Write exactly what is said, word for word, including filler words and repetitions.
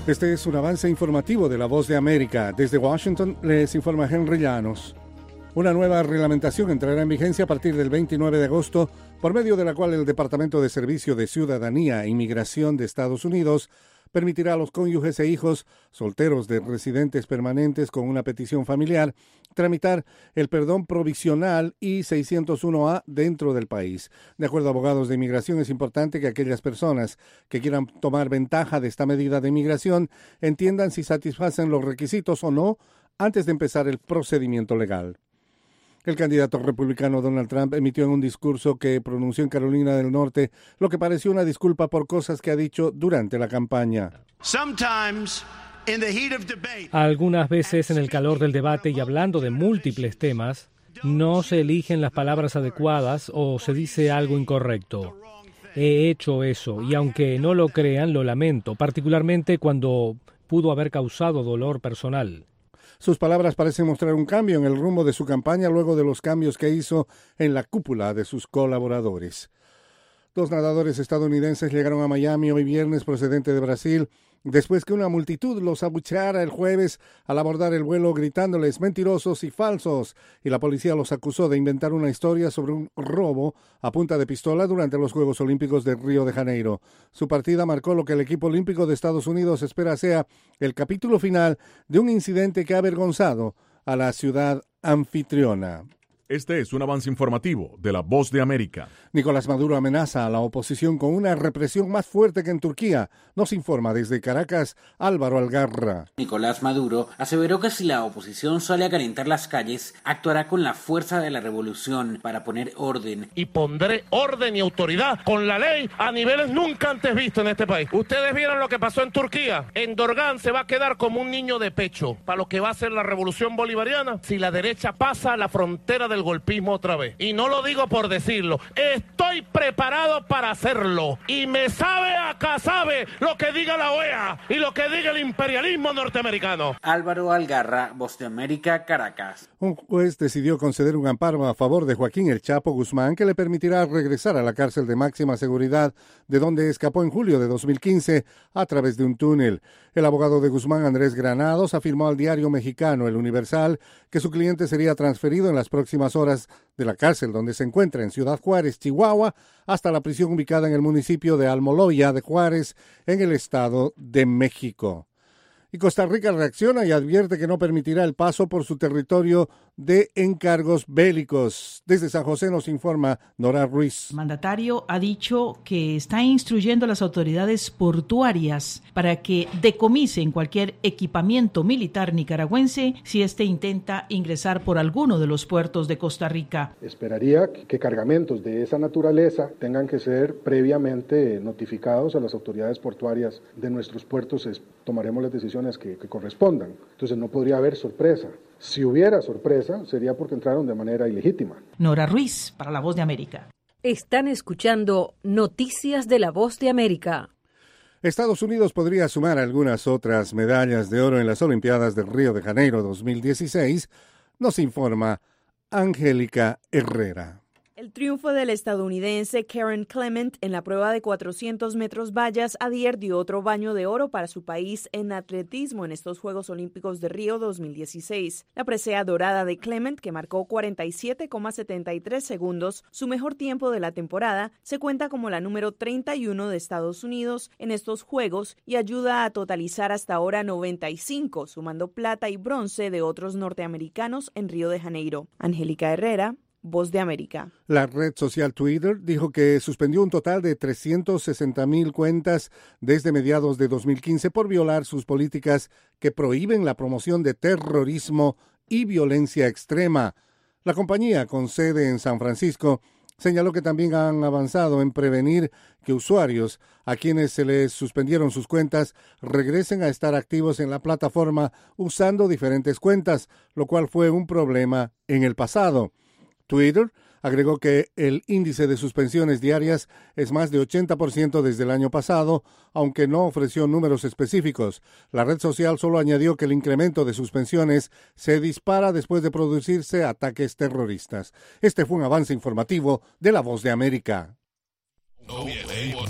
Este es un avance informativo de La Voz de América. Desde Washington les informa Henry Llanos. Una nueva reglamentación entrará en vigencia a partir del veintinueve de agosto, por medio de la cual el Departamento de Servicio de Ciudadanía e Inmigración de Estados Unidos permitirá a los cónyuges e hijos solteros de residentes permanentes con una petición familiar tramitar el perdón provisional I seiscientos uno A dentro del país. De acuerdo a abogados de inmigración, es importante que aquellas personas que quieran tomar ventaja de esta medida de inmigración entiendan si satisfacen los requisitos o no antes de empezar el procedimiento legal. El candidato republicano Donald Trump emitió en un discurso que pronunció en Carolina del Norte lo que pareció una disculpa por cosas que ha dicho durante la campaña. Algunas veces en el calor del debate y hablando de múltiples temas, no se eligen las palabras adecuadas o se dice algo incorrecto. He hecho eso y aunque no lo crean, lo lamento, particularmente cuando pudo haber causado dolor personal. Sus palabras parecen mostrar un cambio en el rumbo de su campaña luego de los cambios que hizo en la cúpula de sus colaboradores. Dos nadadores estadounidenses llegaron a Miami hoy viernes procedente de Brasil, después que una multitud los abucheara el jueves al abordar el vuelo gritándoles mentirosos y falsos, y la policía los acusó de inventar una historia sobre un robo a punta de pistola durante los Juegos Olímpicos de Río de Janeiro. Su partida marcó lo que el equipo olímpico de Estados Unidos espera sea el capítulo final de un incidente que ha avergonzado a la ciudad anfitriona. Este es un avance informativo de La Voz de América. Nicolás Maduro amenaza a la oposición con una represión más fuerte que en Turquía. Nos informa desde Caracas Álvaro Algarra. Nicolás Maduro aseveró que si la oposición sale a calentar las calles, actuará con la fuerza de la revolución para poner orden. Y pondré orden y autoridad con la ley a niveles nunca antes vistos en este país. Ustedes vieron lo que pasó en Turquía. Erdogan se va a quedar como un niño de pecho para lo que va a ser la revolución bolivariana si la derecha pasa la frontera del golpismo otra vez. Y no lo digo por decirlo, estoy preparado para hacerlo. Y me sabe a casabe lo que diga la O E A y lo que diga el imperialismo norteamericano. Álvaro Algarra, Voz de América, Caracas. Un juez decidió conceder un amparo a favor de Joaquín El Chapo Guzmán que le permitirá regresar a la cárcel de máxima seguridad de donde escapó en julio de dos mil quince a través de un túnel. El abogado de Guzmán, Andrés Granados, afirmó al diario mexicano El Universal que su cliente sería transferido en las próximas horas de la cárcel donde se encuentra en Ciudad Juárez, Chihuahua, hasta la prisión ubicada en el municipio de Almoloya de Juárez, en el Estado de México. Y Costa Rica reacciona y advierte que no permitirá el paso por su territorio de encargos bélicos. Desde San José nos informa Nora Ruiz. El mandatario ha dicho que está instruyendo a las autoridades portuarias para que decomisen cualquier equipamiento militar nicaragüense si éste intenta ingresar por alguno de los puertos de Costa Rica. Esperaría que cargamentos de esa naturaleza tengan que ser previamente notificados a las autoridades portuarias de nuestros puertos. Tomaremos las decisiones que, que correspondan. Entonces no podría haber sorpresa. Si hubiera sorpresa, sería porque entraron de manera ilegítima. Nora Ruiz, para La Voz de América. Están escuchando Noticias de La Voz de América. Estados Unidos podría sumar algunas otras medallas de oro en las Olimpiadas de Río de Janeiro dos mil dieciséis, nos informa Angélica Herrera. El triunfo del estadounidense Karen Clement en la prueba de cuatrocientos metros vallas ayer dio otro baño de oro para su país en atletismo en estos Juegos Olímpicos de Río dos mil dieciséis. La presea dorada de Clement, que marcó cuarenta y siete coma setenta y tres segundos, su mejor tiempo de la temporada, se cuenta como la número treinta y uno de Estados Unidos en estos Juegos y ayuda a totalizar hasta ahora noventa y cinco, sumando plata y bronce de otros norteamericanos en Río de Janeiro. Angélica Herrera, Voz de América. La red social Twitter dijo que suspendió un total de trescientas sesenta mil cuentas desde mediados de dos mil quince por violar sus políticas que prohíben la promoción de terrorismo y violencia extrema. La compañía, con sede en San Francisco, señaló que también han avanzado en prevenir que usuarios a quienes se les suspendieron sus cuentas regresen a estar activos en la plataforma usando diferentes cuentas, lo cual fue un problema en el pasado. Twitter agregó que el índice de suspensiones diarias es más de ochenta por ciento desde el año pasado, aunque no ofreció números específicos. La red social solo añadió que el incremento de suspensiones se dispara después de producirse ataques terroristas. Este fue un avance informativo de La Voz de América.